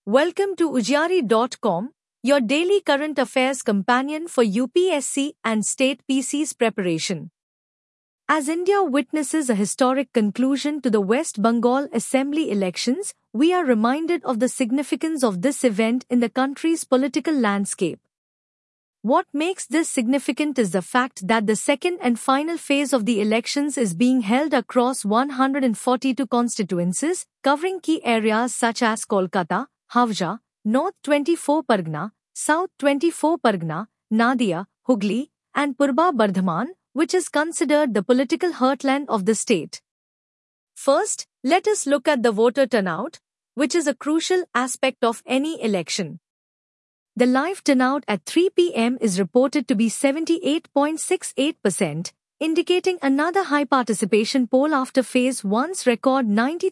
Welcome to Ujjari.com, your daily current affairs companion for UPSC and state PC's preparation. As India witnesses a historic conclusion to the West Bengal Assembly elections, we are reminded of the significance of this event in the country's political landscape. What makes this significant is the fact that the second and final phase of the elections is being held across 142 constituencies, covering key areas such as Kolkata, Havja, North 24 Pargana, South 24 Pargana, Nadia, Hooghly, and Purba Bardhaman, which is considered the political heartland of the state. First, let us look at the voter turnout, which is a crucial aspect of any election. The live turnout at 3 p.m. is reported to be 78.68%, indicating another high participation poll after Phase 1's record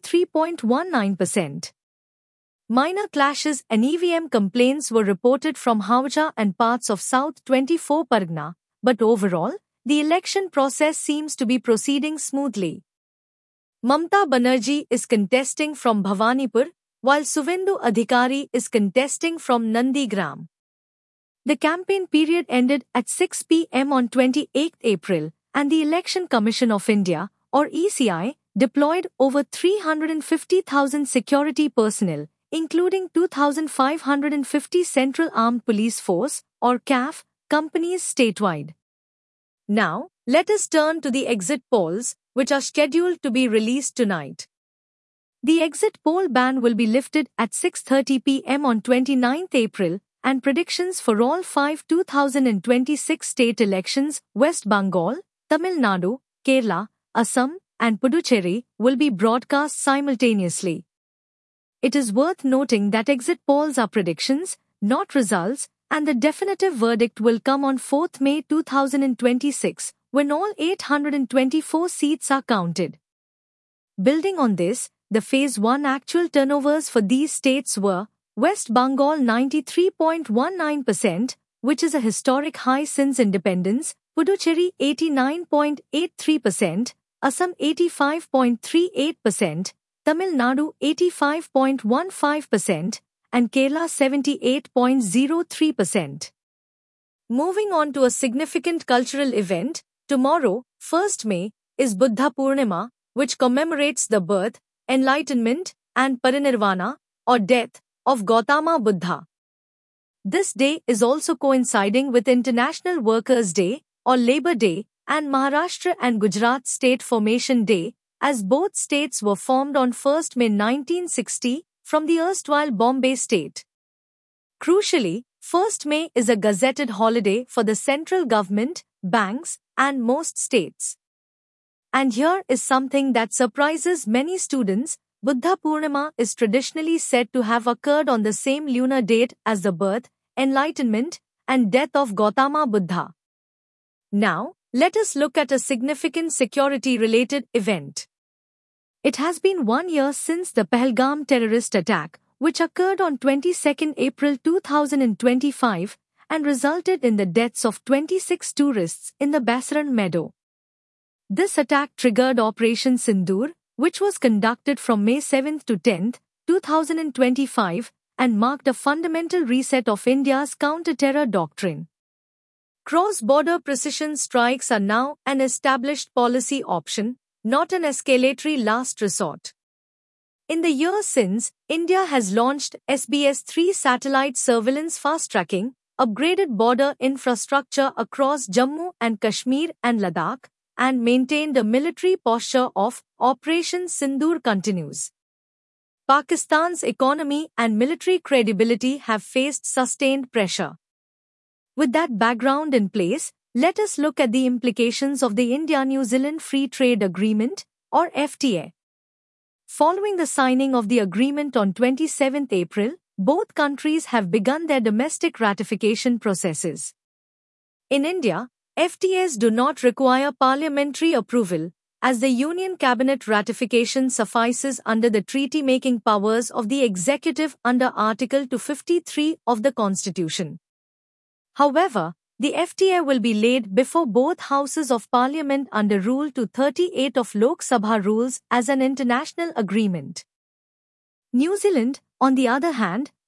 93.19%. Minor clashes and EVM complaints were reported from Havja and parts of South 24 Pargana, but overall, the election process seems to be proceeding smoothly. Mamata Banerjee is contesting from Bhawanipur, while Suvendu Adhikari is contesting from Nandigram. The campaign period ended at 6 p.m. on 28 April, and the Election Commission of India, or ECI, deployed over 350,000 security personnel, including 2,550 Central Armed Police Force, or CAF, companies statewide. Now, let us turn to the exit polls, which are scheduled to be released tonight. The exit poll ban will be lifted at 6:30 p.m. on 29 April, and predictions for all 5 2026 state elections, West Bengal, Tamil Nadu, Kerala, Assam, and Puducherry, will be broadcast simultaneously. It is worth noting that exit polls are predictions, not results, and the definitive verdict will come on 4th May 2026, when all 824 seats are counted. Building on this, the Phase 1 actual turnovers for these states were West Bengal 93.19%, which is a historic high since independence, Puducherry 89.83%, Assam 85.38%, Tamil Nadu 85.15%, and Kerala 78.03%. Moving on to a significant cultural event, tomorrow, 1st May, is Buddha Purnima, which commemorates the birth, enlightenment, and parinirvana, or death, of Gautama Buddha. This day is also coinciding with International Workers' Day, or Labour Day, and Maharashtra and Gujarat State Formation Day, as both states were formed on 1st May 1960 from the erstwhile Bombay state. Crucially, 1st May is a gazetted holiday for the central government, banks, and most states. And here is something that surprises many students. Buddha Purnima is traditionally said to have occurred on the same lunar date as the birth, enlightenment, and death of Gautama Buddha. Now, let us look at a significant security-related event. It has been 1 year since the Pahalgam terrorist attack, which occurred on 22 April 2025 and resulted in the deaths of 26 tourists in the Basaran Meadow. This attack triggered Operation Sindoor, which was conducted from May 7 to 10, 2025, and marked a fundamental reset of India's counter-terror doctrine. Cross-border precision strikes are now an established policy option, not an escalatory last resort. In the years since, India has launched SBS-3 satellite surveillance fast-tracking, upgraded border infrastructure across Jammu and Kashmir and Ladakh, and maintained a military posture of Operation Sindoor continues. Pakistan's economy and military credibility have faced sustained pressure. With that background in place, let us look at the implications of the India-New Zealand Free Trade Agreement, or FTA. Following the signing of the agreement on 27 April, both countries have begun their domestic ratification processes. In India, FTAs do not require parliamentary approval, as the Union Cabinet ratification suffices under the treaty-making powers of the executive under Article 253 of the Constitution. However, the FTA will be laid before both houses of Parliament under Rule 238 of Lok Sabha rules as an international agreement. New Zealand, on the other hand,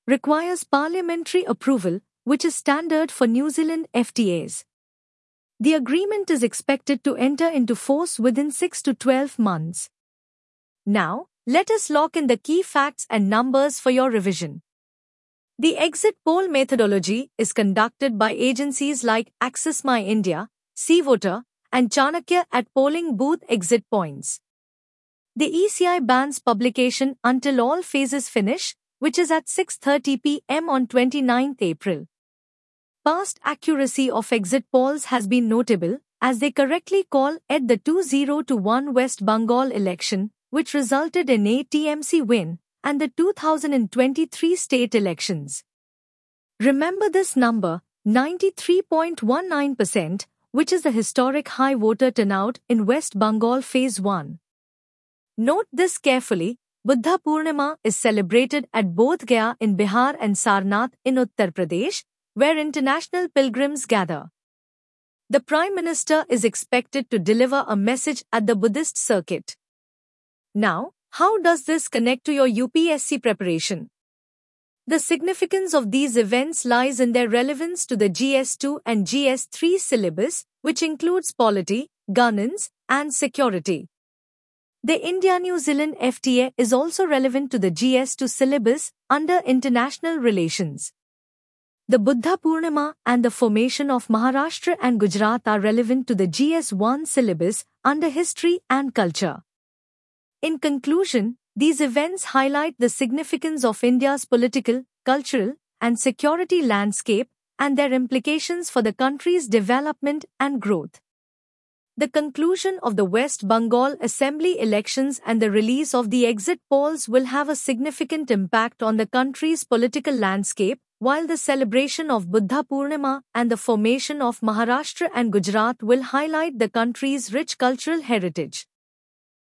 requires parliamentary approval, which is standard for New Zealand FTAs. The agreement is expected to enter into force within 6 to 12 months. Now, let us lock in the key facts and numbers for your revision. The exit poll methodology is conducted by agencies like Access My India, SeeVoter, and Chanakya at polling booth exit points. The ECI bans publication until all phases finish, which is at 6:30 p.m. on 29th April. Past accuracy of exit polls has been notable, as they correctly call at the 2021 West Bengal election, which resulted in a TMC win, and the 2023 state elections. Remember this number, 93.19%, which is the historic high voter turnout in West Bengal Phase 1. Note this carefully, Buddha Purnima is celebrated at Bodh Gaya in Bihar and Sarnath in Uttar Pradesh, where international pilgrims gather. The Prime Minister is expected to deliver a message at the Buddhist circuit. Now, how does this connect to your UPSC preparation? The significance of these events lies in their relevance to the GS2 and GS3 syllabus, which includes polity, governance, and security. The India-New Zealand FTA is also relevant to the GS2 syllabus under international relations. The Buddha Purnima and the formation of Maharashtra and Gujarat are relevant to the GS1 syllabus under history and culture. In conclusion, these events highlight the significance of India's political, cultural, and security landscape and their implications for the country's development and growth. The conclusion of the West Bengal Assembly elections and the release of the exit polls will have a significant impact on the country's political landscape, while the celebration of Buddha Purnima and the formation of Maharashtra and Gujarat will highlight the country's rich cultural heritage.